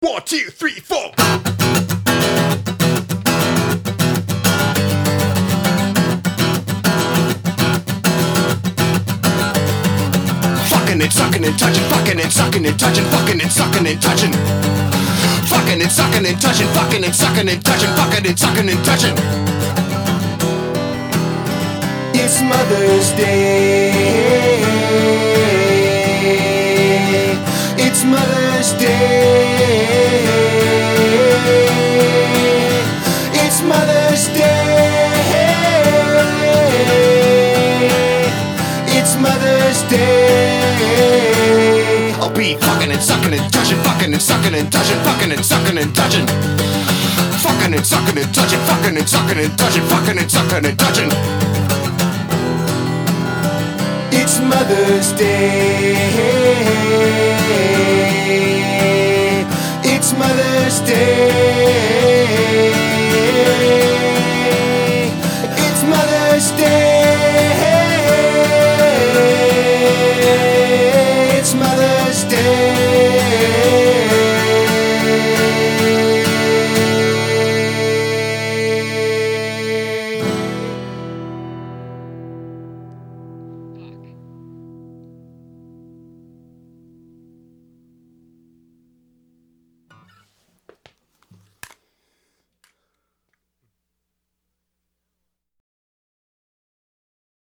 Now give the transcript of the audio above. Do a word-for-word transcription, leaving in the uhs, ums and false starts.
One, two, three, four. Fucking and sucking and touching, fucking and sucking and touching, fucking and sucking and touching. Fucking and sucking and touching, fucking and sucking and touching, fucking and sucking and touching. It's Mother's Day. It's Mother's Day. It's Mother's Day. It's Mother's Day. I'll be fucking and sucking and touching, fucking and sucking and touching, fucking and sucking and touching. Fucking and sucking and touching, fucking and sucking and touching, fucking and sucking and touching. It's Mother's Day. It's Mother's Day.